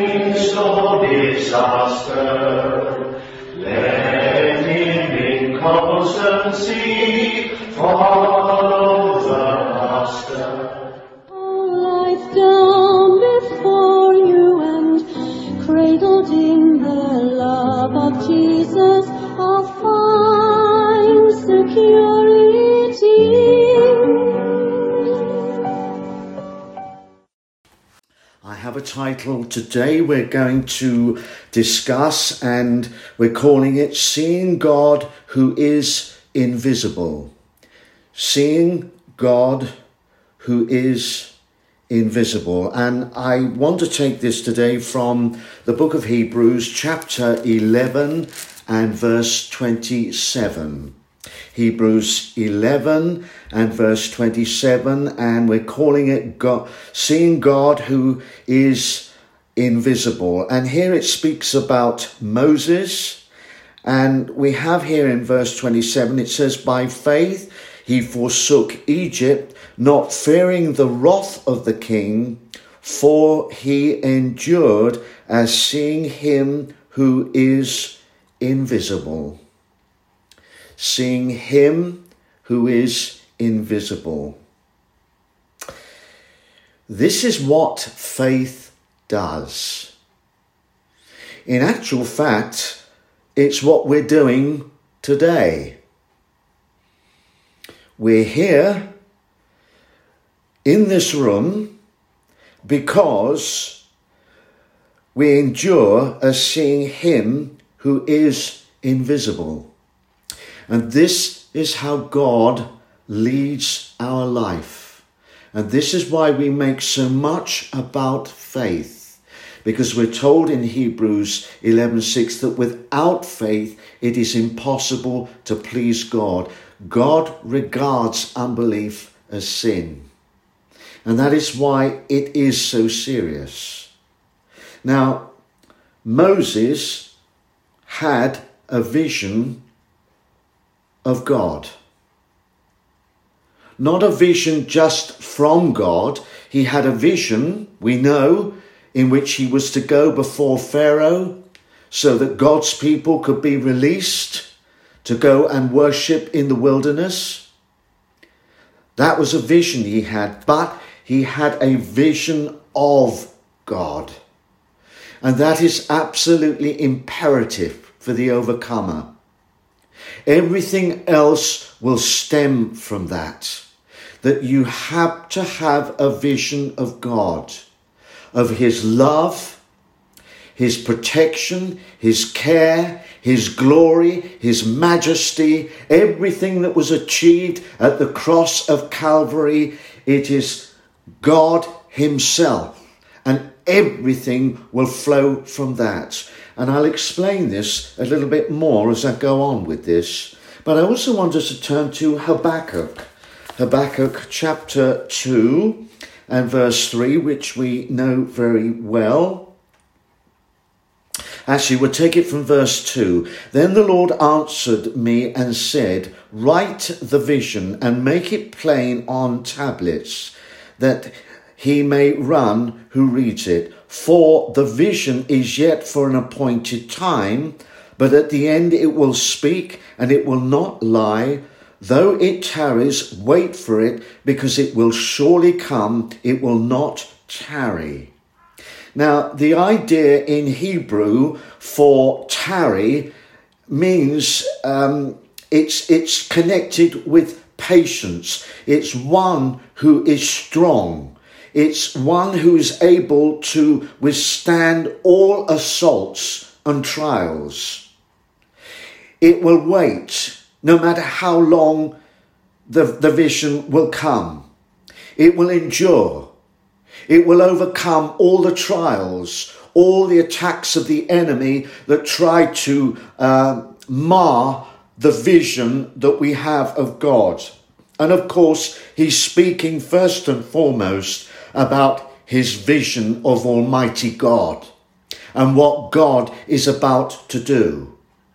midst of disaster, let him in constancy follow the Master. Life down before you and cradled in the love of Jesus, I'll find security. I have a title today we're going to discuss, and we're calling it Seeing God Who is Invisible. Seeing God Who is Invisible. And I want to take this today from the book of Hebrews, chapter 11 and verse 27. Hebrews 11 and verse 27, and we're calling it God, Seeing God Who is Invisible. And here it speaks about Moses, and we have here in verse 27, it says, by faith he forsook Egypt, not fearing the wrath of the king, for he endured as seeing him who is invisible. Seeing him who is invisible. This is what faith does. In actual fact, it's what we're doing today. We're here in this room because we endure as seeing him who is invisible. And this is how God leads our life. And this is why we make so much about faith. Because we're told in Hebrews 11:6 that without faith it is impossible to please God. God regards unbelief as sin. And that is why it is so serious. Now, Moses had a vision of God. Not a vision just from God. He had a vision, we know, in which he was to go before Pharaoh so that God's people could be released to go and worship in the wilderness. That was a vision he had, but he had a vision of God. And that is absolutely imperative for the overcomer. Everything else will stem from that you have to have a vision of God, of his love, his protection, his care, his glory, his majesty, everything that was achieved at the cross of Calvary. It is God himself, and everything will flow from that. And I'll explain this a little bit more as I go on with this. But I also want us to turn to Habakkuk. Habakkuk chapter 2 and verse 3, which we know very well. Actually, we'll take it from verse 2. Then the Lord answered me and said, write the vision and make it plain on tablets, that he may run who reads it. For the vision is yet for an appointed time, but at the end it will speak, and it will not lie. Though it tarries, wait for it, because it will surely come. It will not tarry. Now, the idea in Hebrew for tarry means it's connected with patience. It's one who is strong. It's one who is able to withstand all assaults and trials. It will wait no matter how long the vision will come. It will endure. It will overcome all the trials, all the attacks of the enemy that try to mar the vision that we have of God. And of course, he's speaking first and foremost about his vision of Almighty God and what God is about to do.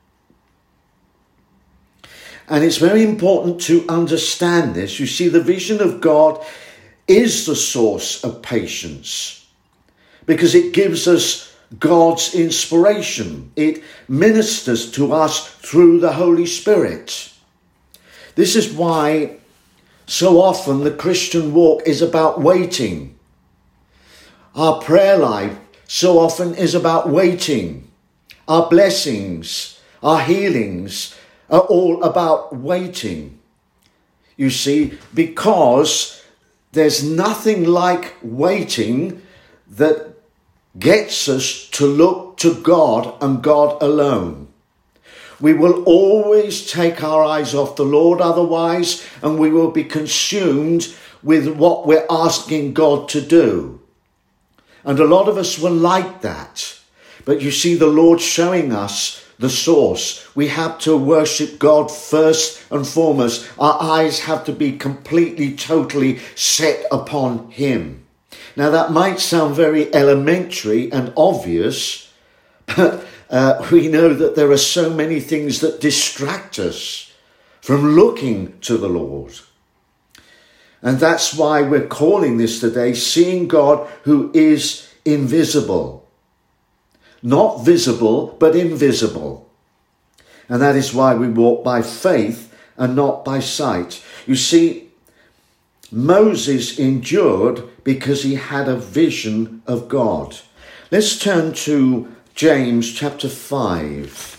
And it's very important to understand this. You see, the vision of God is the source of patience because it gives us God's inspiration. It ministers to us through the Holy Spirit. This is why so often the Christian walk is about waiting. Our prayer life so often is about waiting. Our blessings, our healings are all about waiting. You see, because there's nothing like waiting that gets us to look to God and God alone. We will always take our eyes off the Lord otherwise, and we will be consumed with what we're asking God to do. And a lot of us will like that. But you see, the Lord showing us the source. We have to worship God first and foremost. Our eyes have to be completely, totally set upon Him. Now that might sound very elementary and obvious, but we know that there are so many things that distract us from looking to the Lord. And that's why we're calling this today, Seeing God Who is Invisible. Not visible, but invisible. And that is why we walk by faith and not by sight. You see, Moses endured because he had a vision of God. Let's turn to James chapter 5.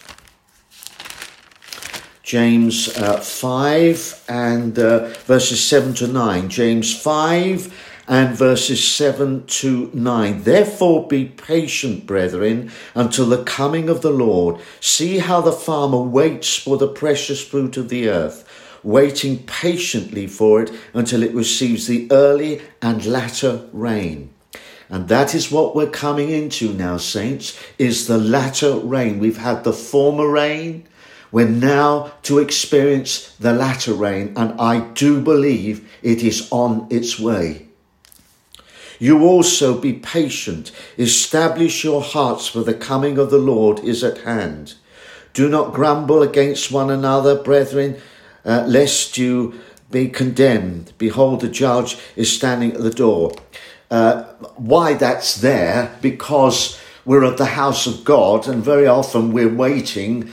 James 5 and verses 7 to 9. James 5 and verses 7 to 9. Therefore be patient, brethren, until the coming of the Lord. See how the farmer waits for the precious fruit of the earth, waiting patiently for it until it receives the early and latter rain. And that is what we're coming into now, saints, is the latter rain. We've had the former rain. We're now to experience the latter rain, and I do believe it is on its way. You also be patient. Establish your hearts, for the coming of the Lord is at hand. Do not grumble against one another, brethren, lest you be condemned. Behold, the judge is standing at the door. Why that's there? Because we're at the house of God, and very often we're waiting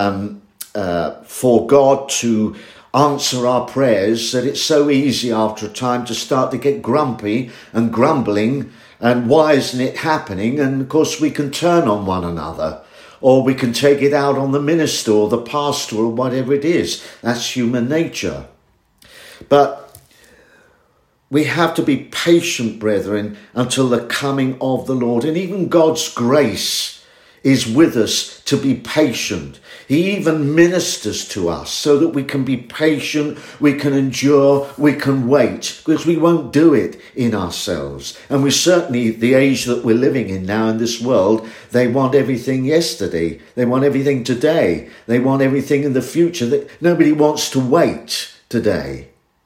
for God to answer our prayers, that it's so easy after a time to start to get grumpy and grumbling, and why isn't it happening? And of course we can turn on one another, or we can take it out on the minister or the pastor or whatever it is. That's human nature. But we have to be patient, brethren, until the coming of the Lord. And even God's grace is with us to be patient. He even ministers to us so that we can be patient, we can endure, we can wait, because we won't do it in ourselves. And we certainly, the age that we're living in now in this world, they want everything yesterday. They want everything today. They want everything in the future. Nobody wants to wait today.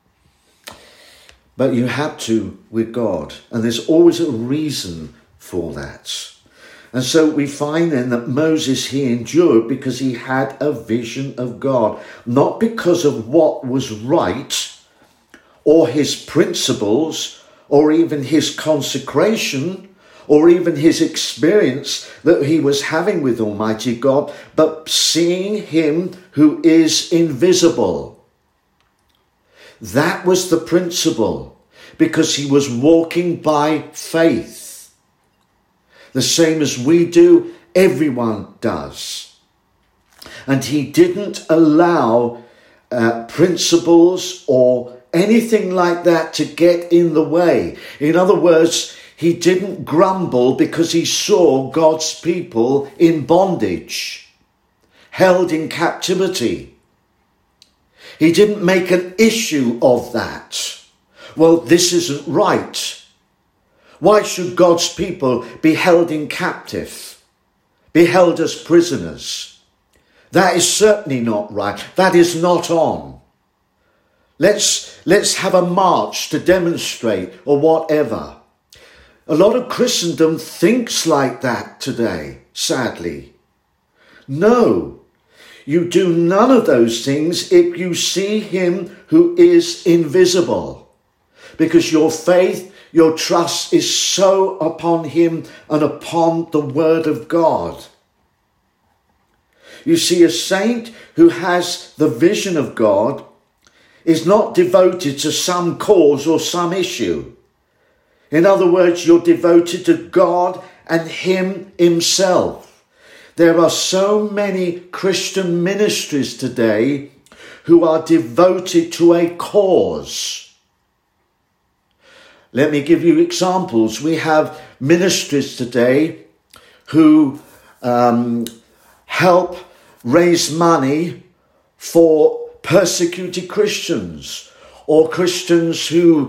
But you have to with God. And there's always a reason for that. And so we find then that Moses, he endured because he had a vision of God, not because of what was right or his principles or even his consecration or even his experience that he was having with Almighty God, but seeing him who is invisible. That was the principle, because he was walking by faith. The same as we do, everyone does. And he didn't allow principles or anything like that to get in the way. In other words, he didn't grumble because he saw God's people in bondage, held in captivity. He didn't make an issue of that. Well, this isn't right. Why should God's people be held in captive, be held as prisoners? That is certainly not right. That is not on. Let's have a march to demonstrate or whatever. A lot of Christendom thinks like that today, sadly. No, you do none of those things if you see him who is invisible. because your faith, your trust is so upon him and upon the word of God. You see, a saint who has the vision of God is not devoted to some cause or some issue. In other words, you're devoted to God and him himself. There are so many Christian ministries today who are devoted to a cause. Let me give you examples. We have ministries today who help raise money for persecuted Christians, or Christians who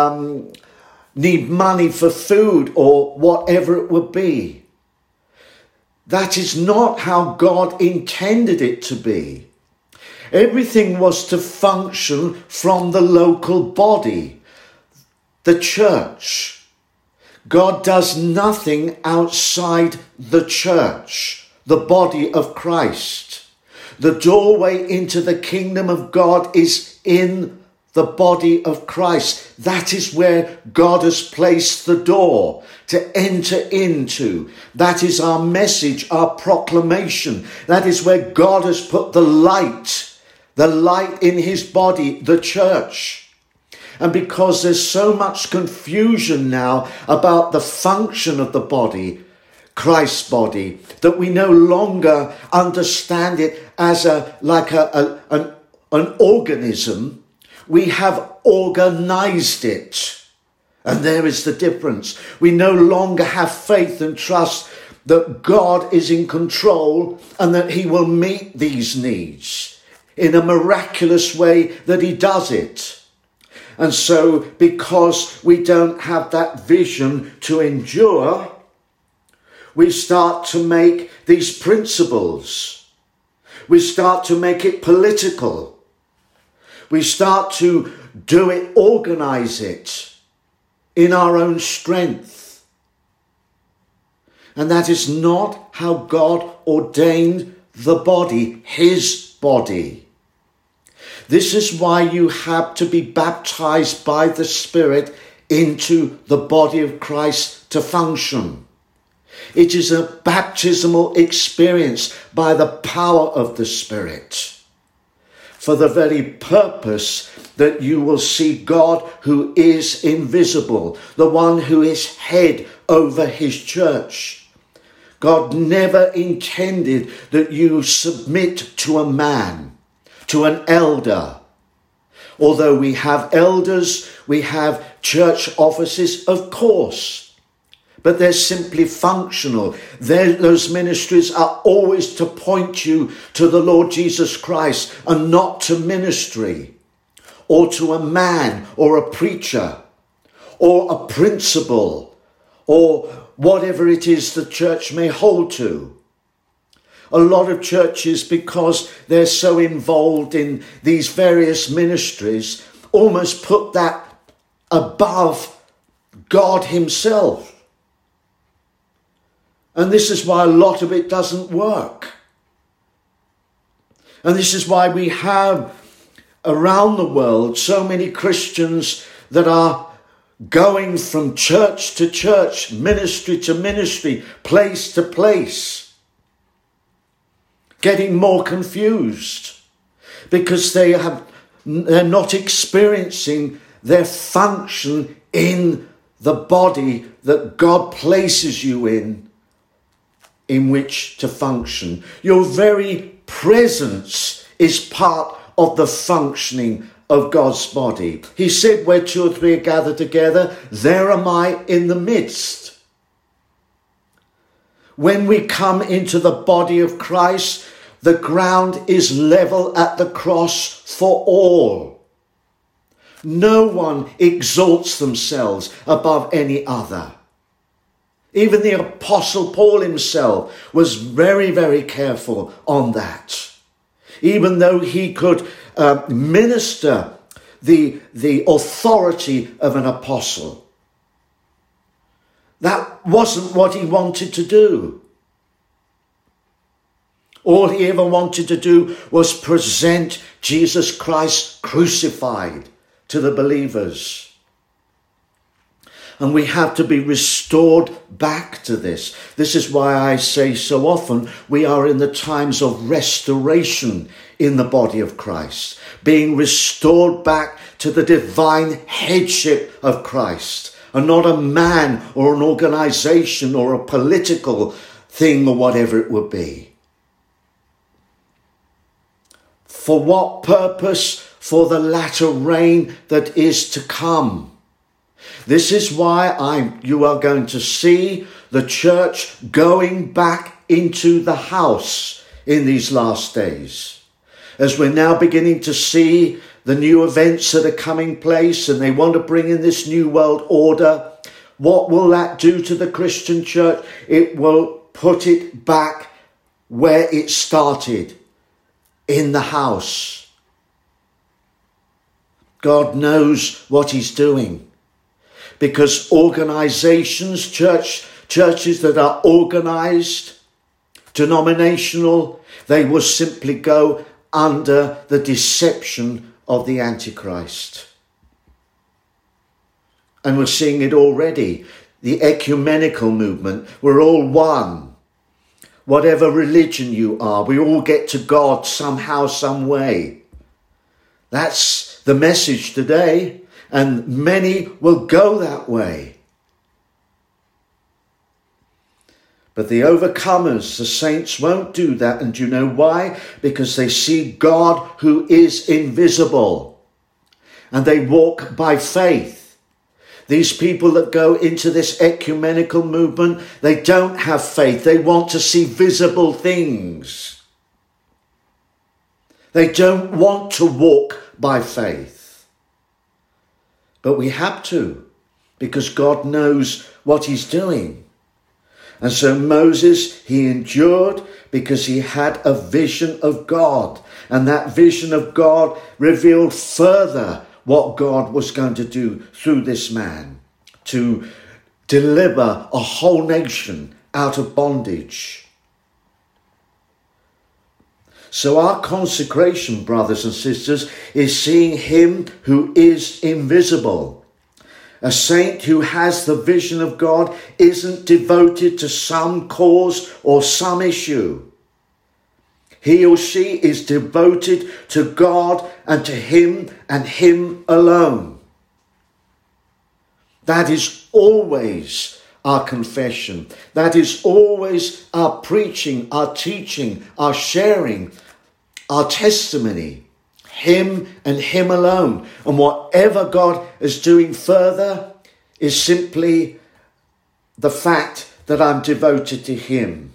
need money for food or whatever it would be. That is not how God intended it to be. Everything was to function from the local body, the church. God does nothing outside the church, the body of Christ. The doorway into the kingdom of God is in the body of Christ. That is where God has placed the door to enter into. That is our message, our proclamation. That is where God has put the light in his body, the church. And because there's so much confusion now about the function of the body, Christ's body, that we no longer understand it as an organism. We have organized it. And there is the difference. We no longer have faith and trust that God is in control and that he will meet these needs in a miraculous way that he does it. And so, because we don't have that vision to endure, we start to make these principles. We start to make it political. We start to do it, organize it in our own strength. And that is not how God ordained the body, his body. This is why you have to be baptized by the Spirit into the body of Christ to function. It is a baptismal experience by the power of the Spirit, for the very purpose that you will see God who is invisible, the one who is head over his church. God never intended that you submit to a man, to an elder. Although we have elders, we have church offices, of course. But they're simply functional. Those ministries are always to point you to the Lord Jesus Christ and not to ministry or to a man or a preacher or a principal or whatever it is the church may hold to. A lot of churches, because they're so involved in these various ministries, almost put that above God himself. And this is why a lot of it doesn't work. And this is why we have around the world so many Christians that are going from church to church, ministry to ministry, place to place, getting more confused because they're not experiencing their function in the body that God places you in which to function. Your very presence is part of the functioning of God's body. He said, where two or three are gathered together, there am I in the midst. When we come into the body of Christ, the ground is level at the cross for all. No one exalts themselves above any other. Even the Apostle Paul himself was very, very careful on that. Even though he could minister the authority of an apostle, that wasn't what he wanted to do. All he ever wanted to do was present Jesus Christ crucified to the believers. And we have to be restored back to this. This is why I say so often we are in the times of restoration in the body of Christ, being restored back to the divine headship of Christ, and not a man or an organization or a political thing or whatever it would be. For what purpose? For the latter rain that is to come. This is why you are going to see the church going back into the house in these last days. As we're now beginning to see the new events that are coming place and they want to bring in this new world order, what will that do to the Christian church? It will put it back where it started, in the house. God knows what he's doing. Because organizations, churches that are organized, denominational, they will simply go under the deception of the Antichrist. And we're seeing it already. The ecumenical movement, we're all one. Whatever religion you are, we all get to God somehow, some way. That's the message today. And many will go that way. But the overcomers, the saints, won't do that. And do you know why? Because they see God who is invisible. And they walk by faith. These people that go into this ecumenical movement, they don't have faith. They want to see visible things. They don't want to walk by faith. But we have to, because God knows what he's doing. And so Moses, he endured because he had a vision of God. And that vision of God revealed further what God was going to do through this man, to deliver a whole nation out of bondage. So our consecration, brothers and sisters, is seeing him who is invisible. A saint who has the vision of God isn't devoted to some cause or some issue. He or she is devoted to God and to him and him alone. That is always our confession. That is always our preaching, our teaching, our sharing, our testimony. Him and him alone. And whatever God is doing further is simply the fact that I'm devoted to him.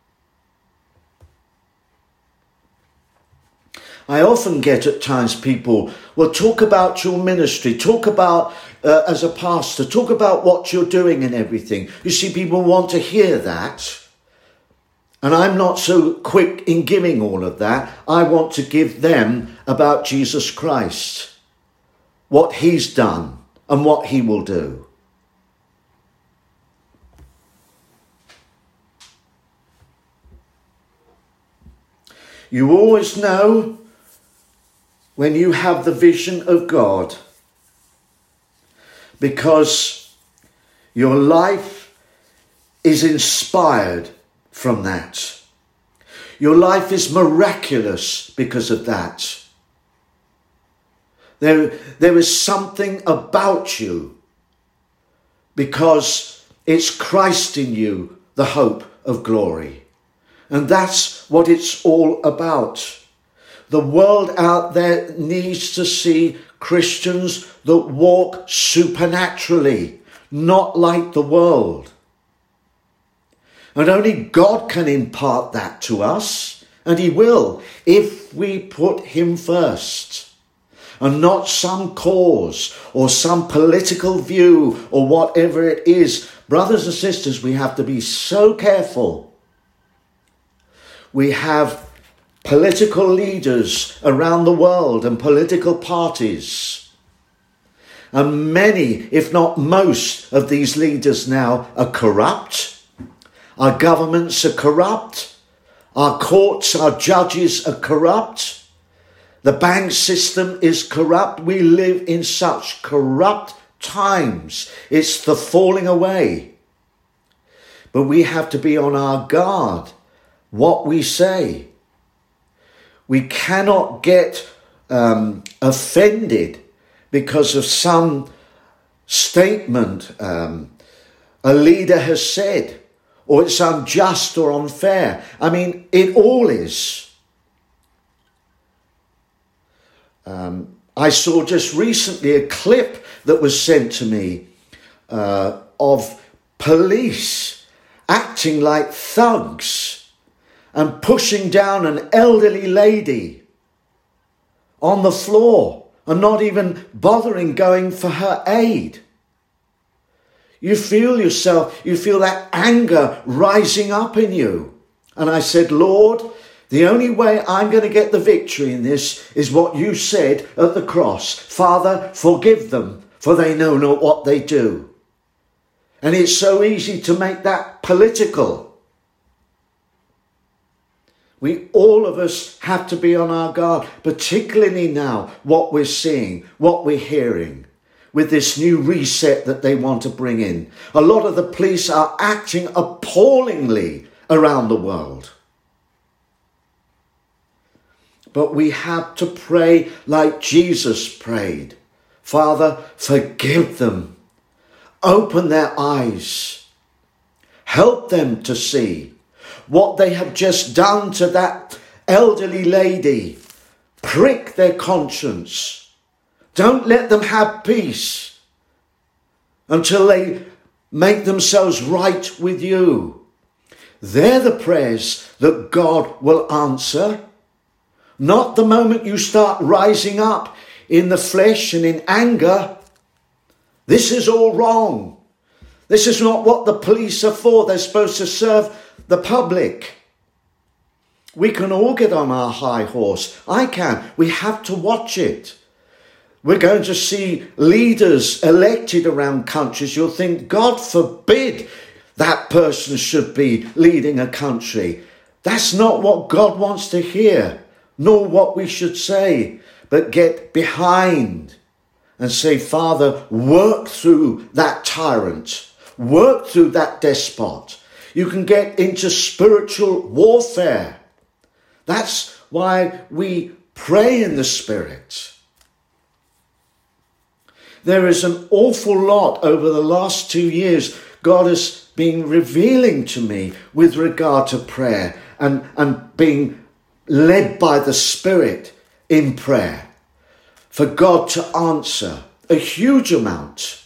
I often get at times people will talk about your ministry, talk about as a pastor, talk about what you're doing and everything. You see, people want to hear that. And I'm not so quick in giving all of that. I want to give them about Jesus Christ, what he's done and what he will do. You always know when you have the vision of God, because your life is inspired from that. Your life is miraculous because of that. There is something about you because it's Christ in you, the hope of glory. And that's what it's all about. The world out there needs to see Christians that walk supernaturally, not like the world. And only God can impart that to us, and he will, if we put him first, and not some cause or some political view or whatever it is. Brothers and sisters, we have to be so careful. We have political leaders around the world and political parties. And many, if not most, of these leaders now are corrupt. Our governments are corrupt. Our courts, our judges are corrupt. The bank system is corrupt. We live in such corrupt times. It's the falling away. But we have to be on our guard what we say. We cannot get offended because of some statement a leader has said, or it's unjust or unfair. I mean, it all is. I saw just recently a clip that was sent to me of police acting like thugs and pushing down an elderly lady on the floor and not even bothering going for her aid. You feel that anger rising up in you. And I said, Lord, the only way I'm going to get the victory in this is what you said at the cross. Father, forgive them, for they know not what they do. And it's so easy to make that political. We, all of us, have to be on our guard, particularly now, what we're seeing, what we're hearing, with this new reset that they want to bring in. A lot of the police are acting appallingly around the world. But we have to pray like Jesus prayed. Father, forgive them. Open their eyes. Help them to see what they have just done to that elderly lady. Prick their conscience. Don't let them have peace until they make themselves right with you. They're the prayers that God will answer. Not the moment you start rising up in the flesh and in anger. This is all wrong. This is not what the police are for. They're supposed to serve the public. We can all get on our high horse. I can. We have to watch it. We're going to see leaders elected around countries. You'll think, God forbid that person should be leading a country. That's not what God wants to hear, nor what we should say, but get behind and say, Father, work through that tyrant, work through that despot. You can get into spiritual warfare. That's why we pray in the Spirit. There is an awful lot over the last 2 years God has been revealing to me with regard to prayer and being led by the Spirit in prayer for God to answer a huge amount.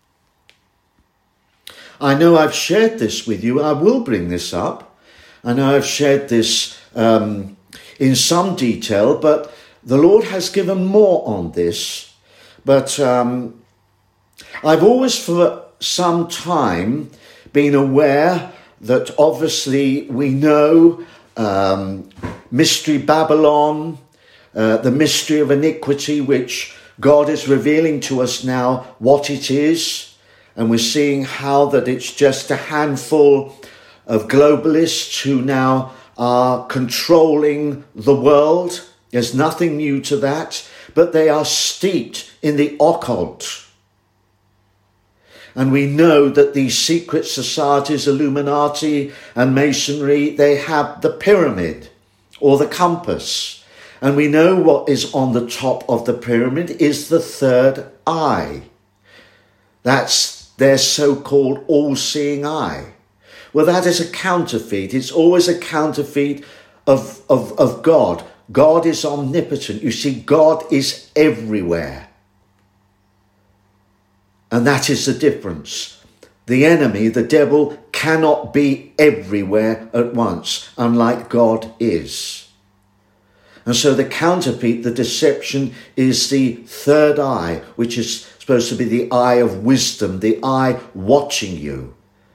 I know I've shared this with you. I will bring this up. I know I've shared this in some detail, but the Lord has given more on this. But I've always for some time been aware that obviously we know Mystery Babylon, the mystery of iniquity, which God is revealing to us now what it is. And we're seeing how that it's just a handful of globalists who now are controlling the world. There's nothing new to that, but they are steeped in the occult. And we know that these secret societies, Illuminati and Masonry, they have the pyramid or the compass. And we know what is on the top of the pyramid is the third eye. That's their so-called all-seeing eye. Well, that is a counterfeit. It's always a counterfeit of God. God is omnipotent. You see, God is everywhere. And that is the difference. The enemy, the devil, cannot be everywhere at once, unlike God is. And so the counterfeit, the deception, is the third eye, which is supposed to be the eye of wisdom, the eye watching you.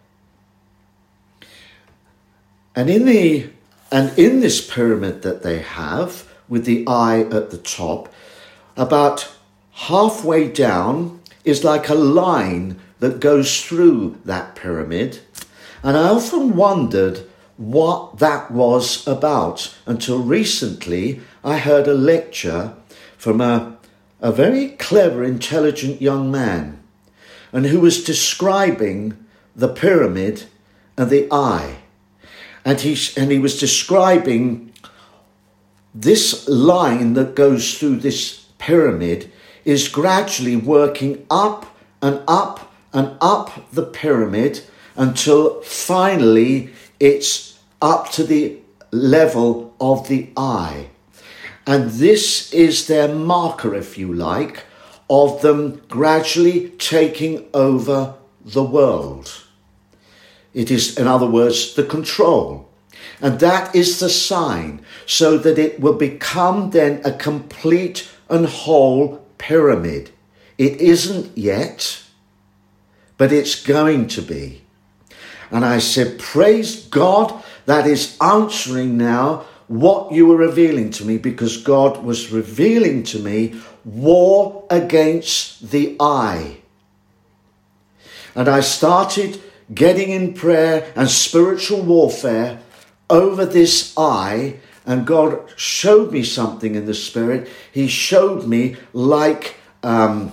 And in this pyramid that they have, with the eye at the top, about halfway down is like a line that goes through that pyramid. And I often wondered what that was about until recently I heard a lecture from a very clever, intelligent young man. and who was describing the pyramid and the eye. And he was describing this line that goes through this pyramid is gradually working up and up and up the pyramid until finally it's up to the level of the eye. And this is their marker, if you like, of them gradually taking over the world. It is, in other words, the control. And that is the sign, so that it will become then a complete and whole pyramid. It isn't yet, but it's going to be. And I said, praise God, that is answering now what you were revealing to me, because God was revealing to me war against the eye. And I started getting in prayer and spiritual warfare over this eye, and God showed me something in the spirit. He showed me like a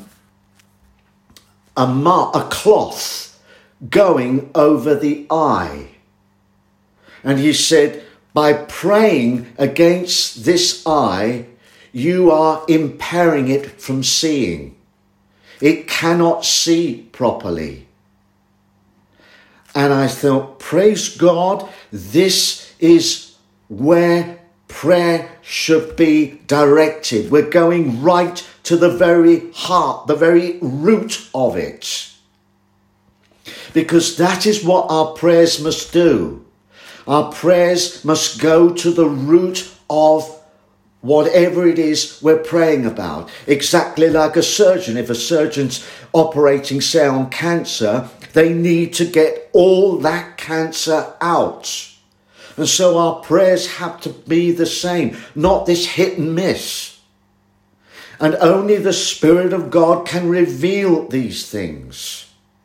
cloth going over the eye. And he said, by praying against this eye, you are impairing it from seeing. It cannot see properly. And I thought, praise God, this is where prayer should be directed. We're going right to the very heart, the very root of it. Because that is what our prayers must do. Our prayers must go to the root of whatever it is we're praying about. Exactly like a surgeon. If a surgeon's operating, say, on cancer, they need to get all that cancer out. And so our prayers have to be the same, not this hit and miss. And only the Spirit of God can reveal these things.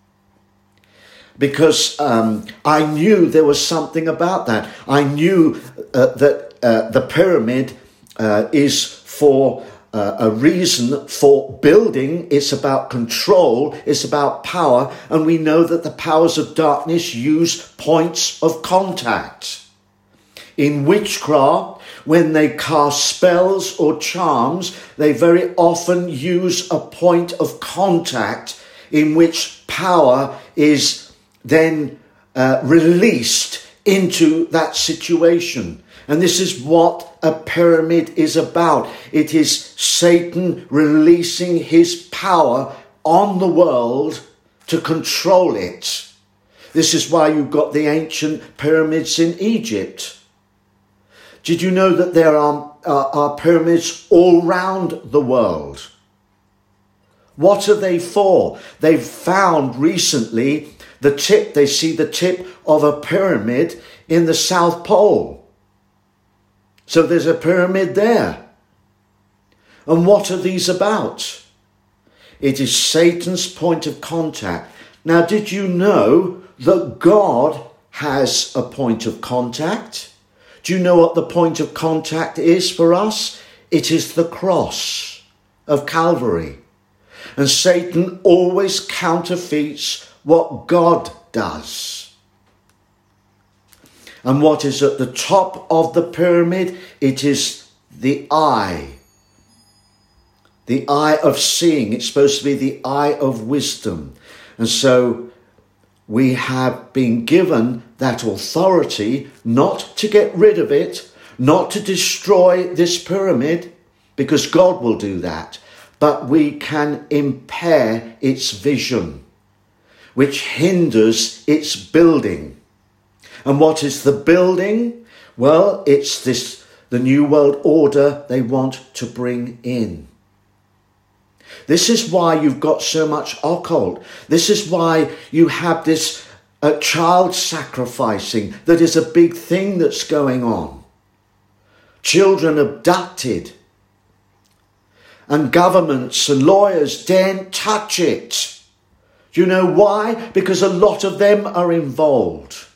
Because I knew there was something about that. I knew that the pyramid is for a reason for building. It's about control. It's about power. And we know that the powers of darkness use points of contact. In witchcraft, when they cast spells or charms, they very often use a point of contact in which power is then released into that situation. And this is what a pyramid is about. It is Satan releasing his power on the world to control it. This is why you've got the ancient pyramids in Egypt. Did you know that there are pyramids all round the world? What are they for? They've found recently they see the tip of a pyramid in the South Pole. So there's a pyramid there. And what are these about? It is Satan's point of contact. Now, did you know that God has a point of contact? Do you know what the point of contact is for us? It is the cross of Calvary. And Satan always counterfeits what God does. And what is at the top of the pyramid? It is the eye. The eye of seeing. It's supposed to be the eye of wisdom. And so we have been given that authority not to get rid of it, not to destroy this pyramid, because God will do that. But we can impair its vision, which hinders its building. And what is the building? Well, it's the new world order they want to bring in. This is why you've got so much occult. This is why you have this child sacrificing that is a big thing that's going on. Children abducted. And governments and lawyers daren't touch it. Do you know why? Because a lot of them are involved.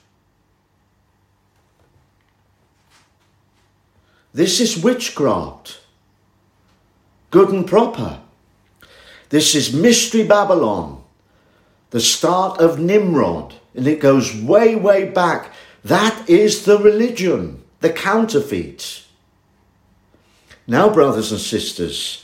This is witchcraft. Good and proper. This is Mystery Babylon. the start of Nimrod, and it goes way, way back. That is the religion, the counterfeit. Now, brothers and sisters,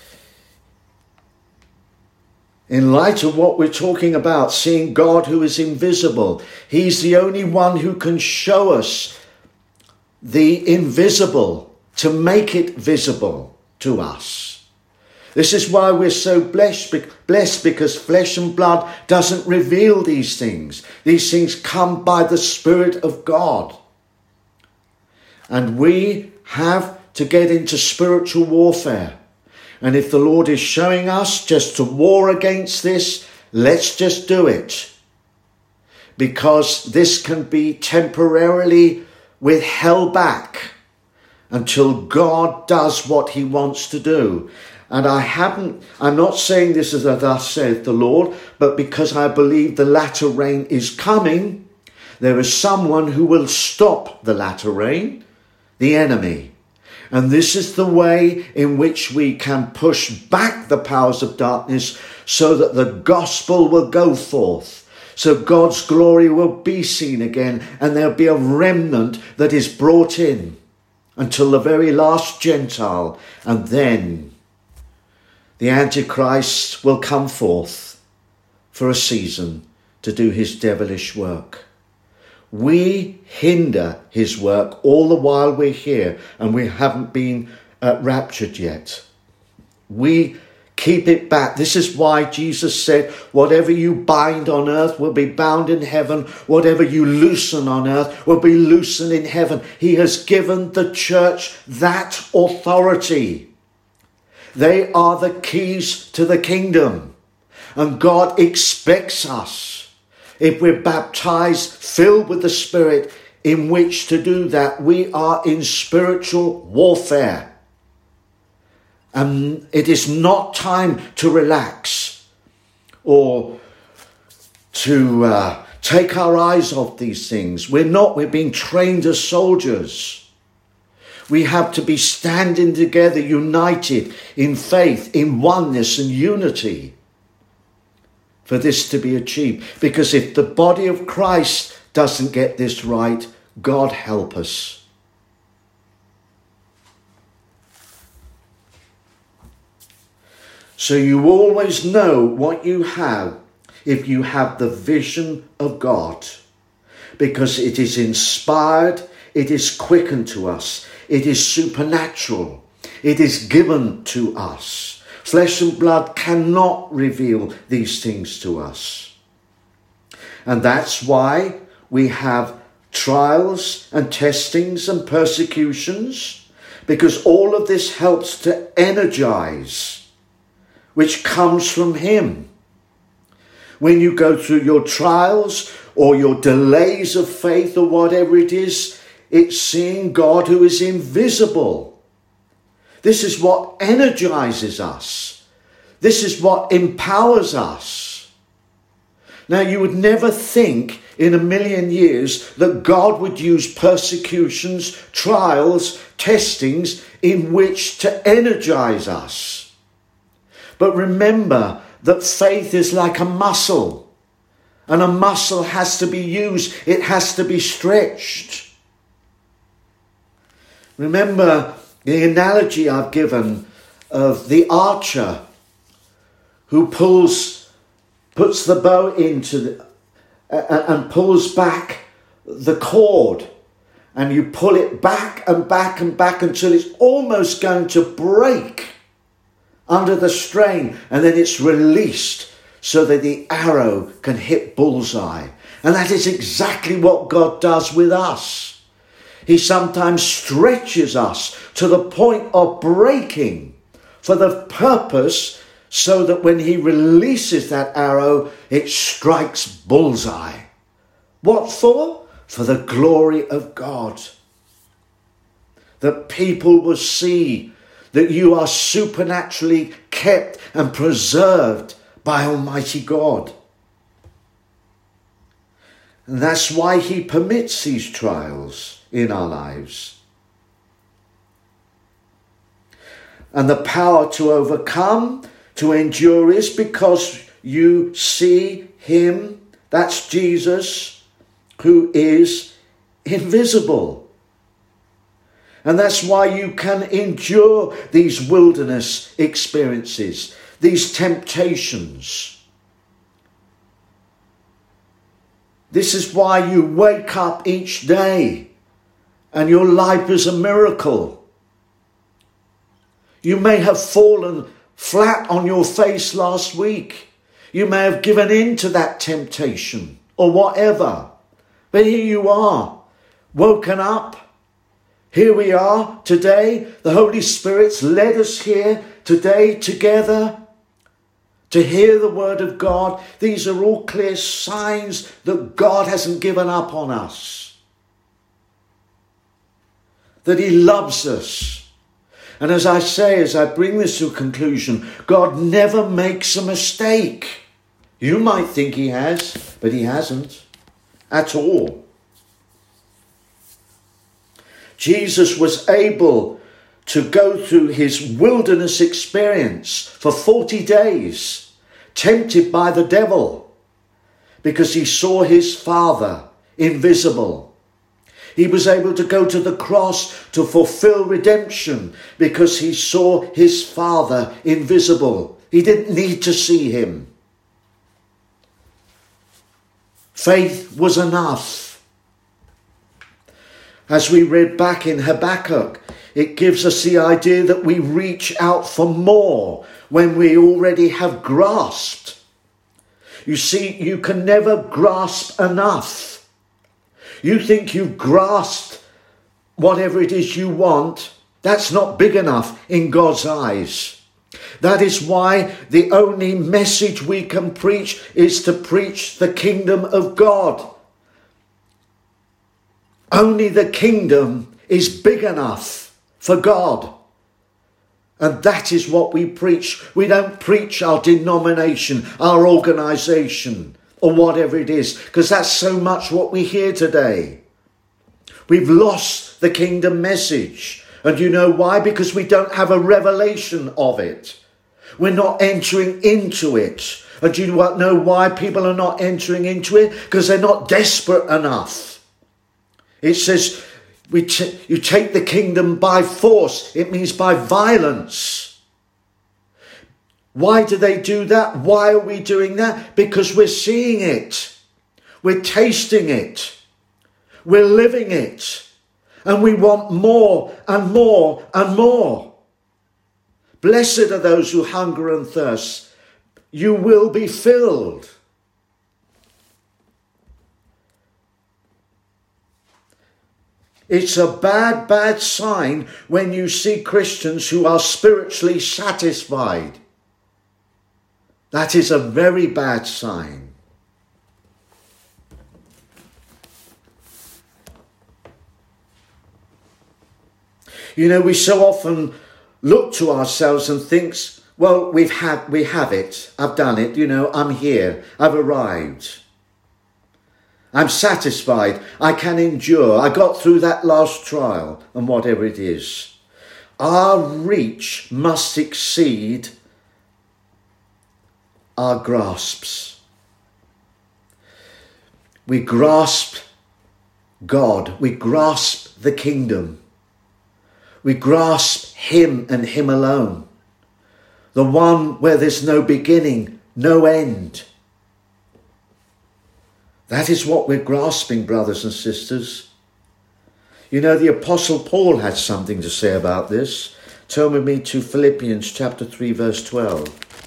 in light of what we're talking about, seeing God who is invisible, he's the only one who can show us the invisible, to make it visible to us. This is why we're so blessed, because flesh and blood doesn't reveal these things. These things come by the Spirit of God. And we have to get into spiritual warfare. And if the Lord is showing us just to war against this, let's just do it. Because this can be temporarily withheld back until God does what he wants to do. And I'm not saying this as a thus saith the Lord, but because I believe the latter rain is coming, there is someone who will stop the latter rain, the enemy. And this is the way in which we can push back the powers of darkness so that the gospel will go forth. So God's glory will be seen again, and there'll be a remnant that is brought in until the very last Gentile. And then the Antichrist will come forth for a season to do his devilish work. We hinder his work all the while we're here, and we haven't been raptured yet. We keep it back. This is why Jesus said, whatever you bind on earth will be bound in heaven. Whatever you loosen on earth will be loosened in heaven. He has given the church that authority. They are the keys to the kingdom. And God expects us, if we're baptized, filled with the Spirit, in which to do that. We are in spiritual warfare. And it is not time to relax or to take our eyes off these things. We're being trained as soldiers. We have to be standing together, united in faith, in oneness and unity, for this to be achieved. Because if the body of Christ doesn't get this right, God help us. So you always know what you have if you have the vision of God, because it is inspired, it is quickened to us, it is supernatural, it is given to us. Flesh and blood cannot reveal these things to us. And that's why we have trials and testings and persecutions, because all of this helps to energize, which comes from him. When you go through your trials or your delays of faith or whatever it is, it's seeing God who is invisible. This is what energizes us. This is what empowers us. Now, you would never think in a million years that God would use persecutions, trials, testings in which to energize us. But remember that faith is like a muscle, and a muscle has to be used. It has to be stretched. Remember the analogy I've given of the archer who puts the bow into and pulls back the cord, and you pull it back and back and back until it's almost going to break under the strain, and then it's released so that the arrow can hit bullseye. And that is exactly what God does with us. He sometimes stretches us to the point of breaking for the purpose so that when he releases that arrow, it strikes bullseye. What for? For the glory of God. That people will see that you are supernaturally kept and preserved by Almighty God. And that's why he permits these trials in our lives. And the power to overcome, to endure, is because you see him, that's Jesus, who is invisible. And that's why you can endure these wilderness experiences, these temptations. This is why you wake up each day and your life is a miracle. You may have fallen flat on your face last week. You may have given in to that temptation or whatever. But here you are, woken up. Here we are today. The Holy Spirit's led us here today together to hear the word of God. These are all clear signs that God hasn't given up on us, that he loves us. And as I say, as I bring this to a conclusion, God never makes a mistake. You might think he has, but he hasn't at all. Jesus was able to go through his wilderness experience for 40 days, tempted by the devil, because he saw his Father invisible. He was able to go to the cross to fulfill redemption because he saw his Father invisible. He didn't need to see him. Faith was enough. As we read back in Habakkuk, it gives us the idea that we reach out for more when we already have grasped. You see, you can never grasp enough. You think you've grasped whatever it is you want. That's not big enough in God's eyes. That is why the only message we can preach is to preach the kingdom of God. Only the kingdom is big enough for God. And that is what we preach. We don't preach our denomination, our organisation, or whatever it is, because that's so much what we hear today. We've lost the kingdom message. And you know why? Because we don't have a revelation of it. We're not entering into it. And do you know why people are not entering into it? Because they're not desperate enough. It says you take the kingdom by force. It means by violence. Why do they do that? Why are we doing that? Because we're seeing it. We're tasting it. We're living it. And we want more and more and more. Blessed are those who hunger and thirst. You will be filled. It's a bad, bad sign when you see Christians who are spiritually satisfied. That is a very bad sign. You know, we so often look to ourselves and think, well, we have it. I've done it. You know, I'm here. I've arrived. I'm satisfied. I can endure. I got through that last trial and whatever it is. Our reach must exceed our grasps. We grasp God. We grasp the kingdom. We grasp him and him alone. The one where there's no beginning, no end. That is what we're grasping, brothers and sisters. You know, the Apostle Paul had something to say about this. Turn with me to Philippians chapter 3, verse 12.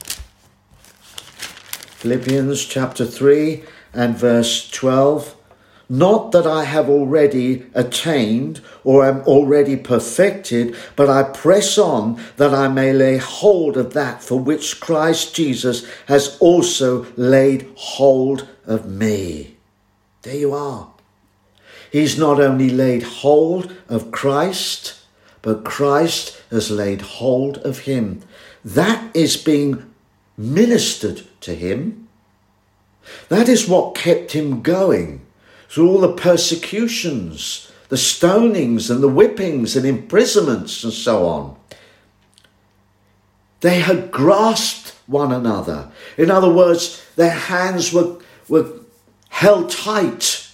Philippians chapter 3 and verse 12. Not that I have already attained or am already perfected, but I press on that I may lay hold of that for which Christ Jesus has also laid hold of me. There you are. He's not only laid hold of Christ, but Christ has laid hold of him. That is being ministered to him. That is what kept him going through all the persecutions, the stonings and the whippings and imprisonments and so on. They had grasped one another. In other words, their hands were held tight.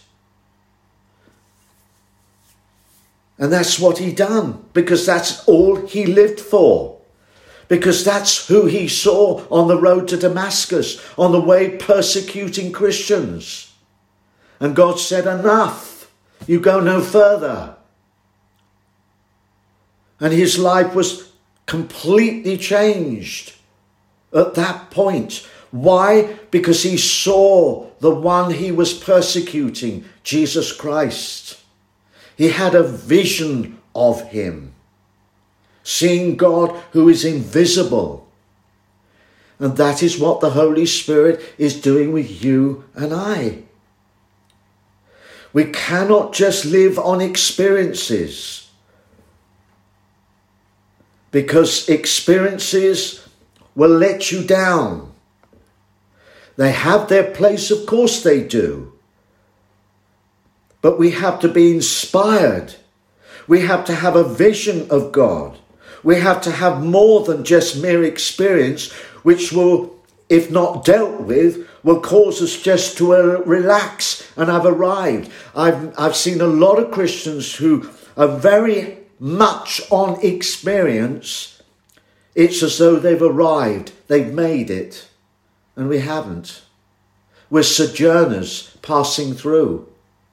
And that's what he done, because that's all he lived for. Because that's who he saw on the road to Damascus, on the way persecuting Christians. And God said, enough, you go no further. And his life was completely changed at that point. Why? Because he saw the one he was persecuting, Jesus Christ. He had a vision of him, seeing God who is invisible. And that is what the Holy Spirit is doing with you and I. We cannot just live on experiences, because experiences will let you down. They have their place, of course they do. But we have to be inspired. We have to have a vision of God. We have to have more than just mere experience, which will, if not dealt with, will cause us just to relax and have arrived. I've seen a lot of Christians who are very much on experience. It's as though they've arrived, they've made it, and we haven't. We're sojourners passing through.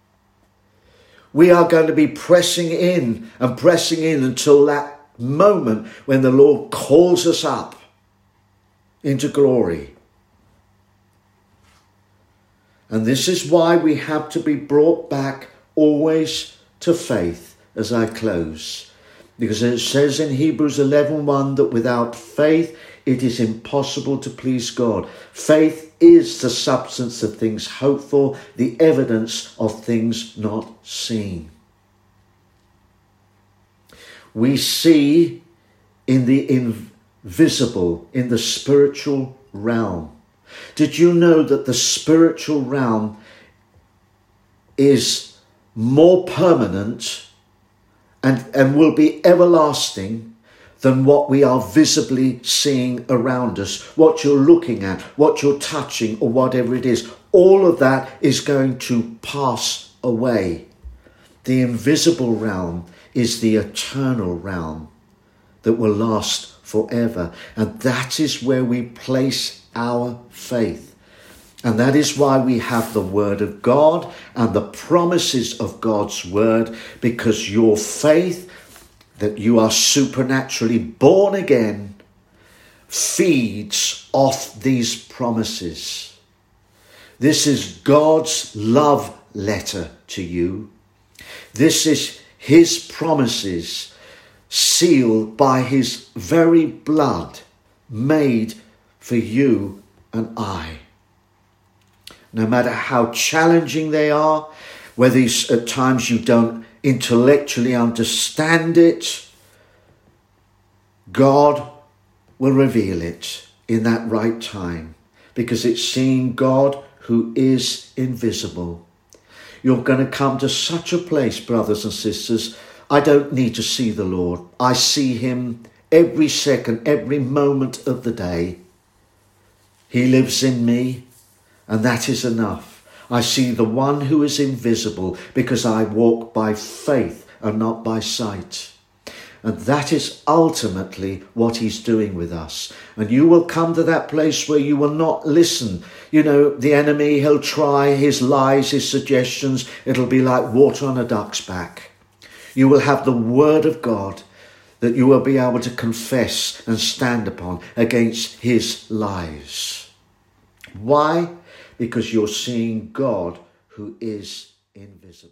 We are going to be pressing in until that moment when the Lord calls us up into glory. And this is why we have to be brought back always to faith. As I close, because it says in Hebrews 11:1 that without faith it is impossible to please God. Faith is the substance of things hoped for, the evidence of things not seen. We see in the invisible, in the spiritual realm. Did you know that the spiritual realm is more permanent and will be everlasting than what we are visibly seeing around us, what you're looking at, what you're touching, or whatever it is? All of that is going to pass away. The invisible realm is the eternal realm that will last forever. And that is where we place our faith. And that is why we have the Word of God and the promises of God's Word, because your faith, that you are supernaturally born again, feeds off these promises. This is God's love letter to you. This is his promises sealed by his very blood, made for you and I. No matter how challenging they are, whether at times you don't intellectually understand it, God will reveal it in that right time, because it's seeing God who is invisible. You're going to come to such a place, brothers and sisters. I don't need to see the Lord. I see him every second, every moment of the day. He lives in me. And that is enough. I see the one who is invisible, because I walk by faith and not by sight. And that is ultimately what he's doing with us. And you will come to that place where you will not listen. You know, the enemy, he'll try his lies, his suggestions. It'll be like water on a duck's back. You will have the word of God that you will be able to confess and stand upon against his lies. Why? Because you're seeing God who is invisible.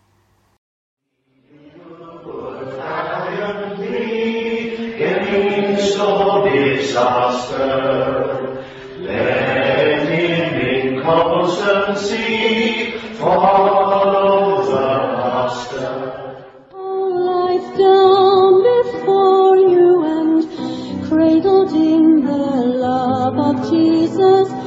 Against all disaster, let him in constancy follow the master. All life down before you and cradled in the love of Jesus.